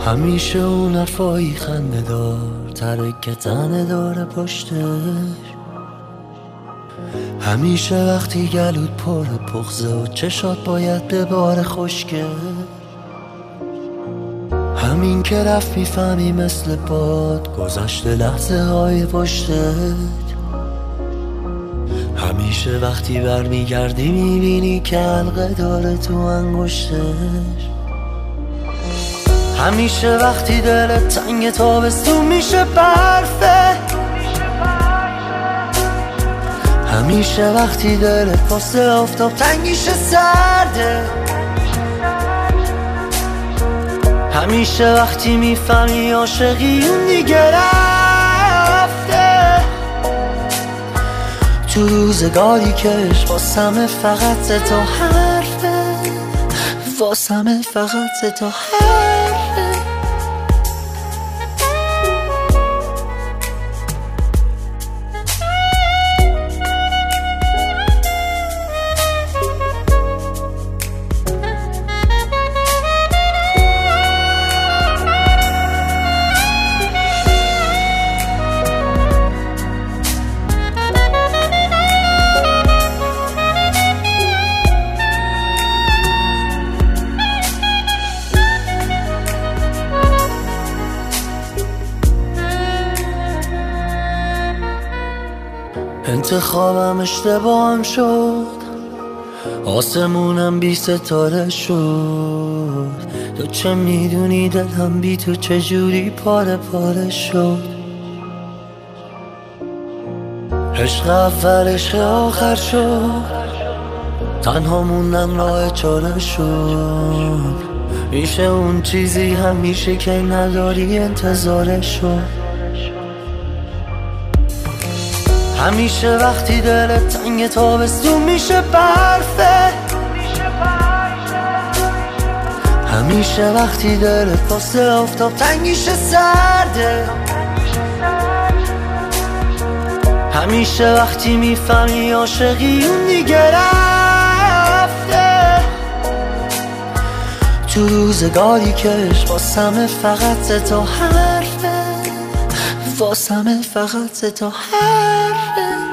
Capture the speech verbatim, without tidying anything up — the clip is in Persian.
همیشه اون حرفایی خنده دار تره که تنه داره پشتش. همیشه وقتی گلود پر پخزه و چشات باید به بار خشکه. همین که رفت میفهمی مثل باد گذشته لحظه های پشتت. همیشه وقتی برمیگردی میبینی که حلقه داره تو انگشتش. همیشه وقتی دلت تنگ تابستون میشه برفه. همیشه وقتی دلت واسه آفتاب تنگیشه سرده. همیشه وقتی میفهمی عاشقی اون دیگه رفته. تو روزگاری که عشق واسمه فقط سه تا حرفه، واسمه فقط سه تا حرفه. انتخابم اشتباهم شد، آسمونم بی ستاره شد. تو چه میدونی دلم بی تو چجوری پاره پاره شد. عشق اول عشق آخر شد، تنها موندن راه چاره شد. میشه اون چیزی همیشه که نداری انتظارش شد. همیشه وقتی دلت تنگ تابستون میشه برفه. همیشه وقتی دلت واسه آفتاب تنگیشه سرده. همیشه وقتی میفهمی عاشقی اون دیگه رفته. تو روزگاری که عشق واسمه فقط سه تا حرفه، واسمه فقط سه تا حرفه.